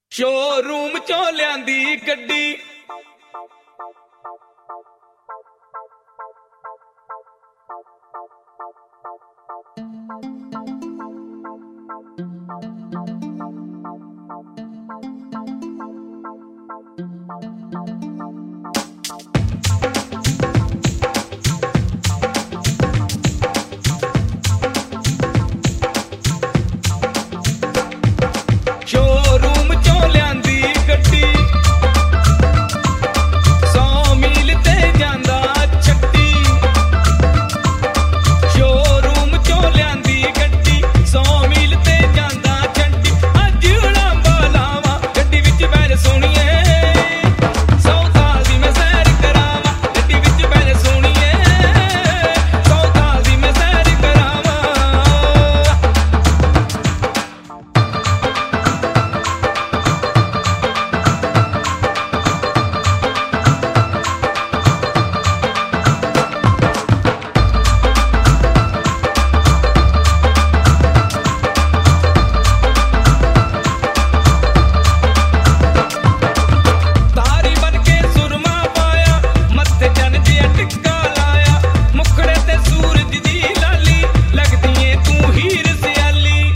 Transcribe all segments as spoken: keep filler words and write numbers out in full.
Showroom ਚੋਂ ਲਿਆਂਦੀ ਗੱਡੀ ਸ਼ੋਰੂਮ ਚੋਂ ਲਿਆਂਦੀ ਗੱਡੀ ਸੌ ਮੀਲ ਤੇ ਜਾਂਦਾ ਛੱਡੀ ਸ਼ੋਰੂਮ ਚੋਂ ਲਿਆਂਦੀ ਗੱਡੀ ਸੌ ਮੀਲ ਤੇ ਜਾਂਦਾ ਛੱਡੀ ਅੱਜ ਉਡਾਂਬਾ ਲਾਵਾਂ ਗੱਡੀ ਵਿੱਚ ਬੈਠ ਸੋਹਣੀਏ ਸੌ ਸਾਲ ਦੀ ਮੈਂ ਸੈਰ ਕਰਾਵਾਂ ਗੱਡੀ ਵਿੱਚ ਬੈਠ ਸੋਹਣੀਏ ਸੌ ਸਾਲ ਦੀ ਮੈਂ ਸੈਰ ਕਰਾਵਾਂ ਤਾਰੀ ਬਣ ਕੇ ਸੁਰਮਾ ਪਾਇਆ ਮੱਥੇ ਚੰਨ ਜਿਹਾ ਟਿੱਕਾ ਲਾਇਆ ਮੁਖੜੇ ਤੇ ਸੂਰਜ ਦੀ ਲਾਲੀ ਲੱਗਦੀ ਏ ਤੂੰ ਹੀਰ ਸਿਆਲੀ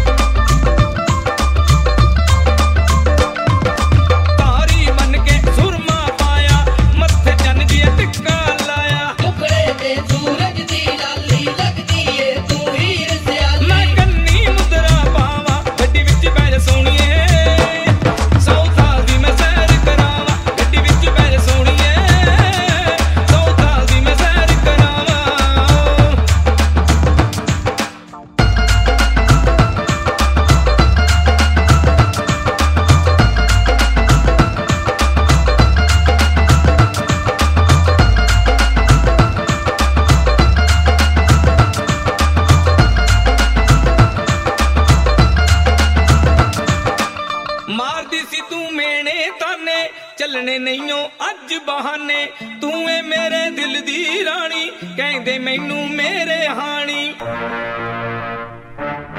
ਤਾਰੀ ਬਣ ਕੇ ਸੁਰਮਾ ਪਾਇਆ ਮੱਥੇ ਚੰਨ ਜਿਹਾ ਟਿੱਕਾ ਲਾਇਆ ਮੁਖੜੇ ਤੇ ਸੂਰਜ ਦੀ ਲਾਲੀ ਲੱਗਦੀ ਏ ਤੂੰ ਹੀਰ ਸਿਆਲੀ। ਮੈਂ ਕੰਨੀ ਮੁਦਰਾ ਪਾਵਾਂ ਗੱਡੀ ਵਿੱਚ ਬੈਠ ਸੋਹਣੀਏ ਸੌ ਸਾਲ ਦੀ ਮੈਂ ਸੈਰ ਕਰਾਵਾਂ ਗੱਡੀ ਵਿੱਚ ਬੈਠ ਸੋਹਣੀਏ ਸੌ ਸਾਲ ਦੀ ਮੈਂ ਸੈਰ ਕਰਾਵਾਂ ਮਾਰਦੀ ਸੀ ਤੂੰ ਮੇਣੇ ਤਾਨੇ ਚੱਲਣੇ ਨਹੀਂਓ ਅੱਜ ਬਹਾਨੇ ਤੂੰ ਏ ਮੇਰੇ ਦਿਲ ਦੀ ਰਾਣੀ ਕਹਿੰਦੇ ਮੈਨੂੰ ਮੇਰੇ ਹਾਣੀ